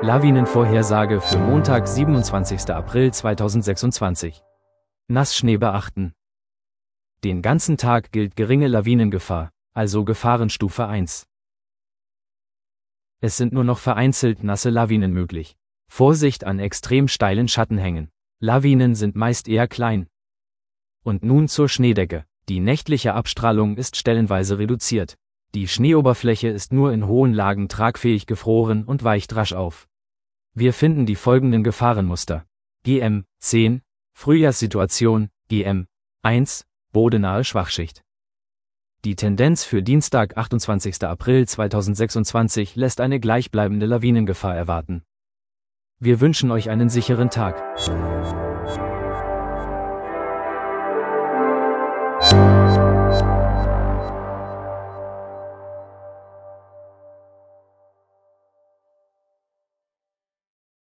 Lawinenvorhersage für Montag, 27. April 2026. Nassschnee beachten. Den ganzen Tag gilt geringe Lawinengefahr, also Gefahrenstufe 1. Es sind nur noch vereinzelt nasse Lawinen möglich. Vorsicht an extrem steilen Schattenhängen. Lawinen sind meist eher klein. Und nun zur Schneedecke. Die nächtliche Abstrahlung ist stellenweise reduziert. Die Schneeoberfläche ist nur in hohen Lagen tragfähig gefroren und weicht rasch auf. Wir finden die folgenden Gefahrenmuster. GM 10, Frühjahrssituation, GM 1, bodenahe Schwachschicht. Die Tendenz für Dienstag, 28. April 2026 lässt eine gleichbleibende Lawinengefahr erwarten. Wir wünschen euch einen sicheren Tag.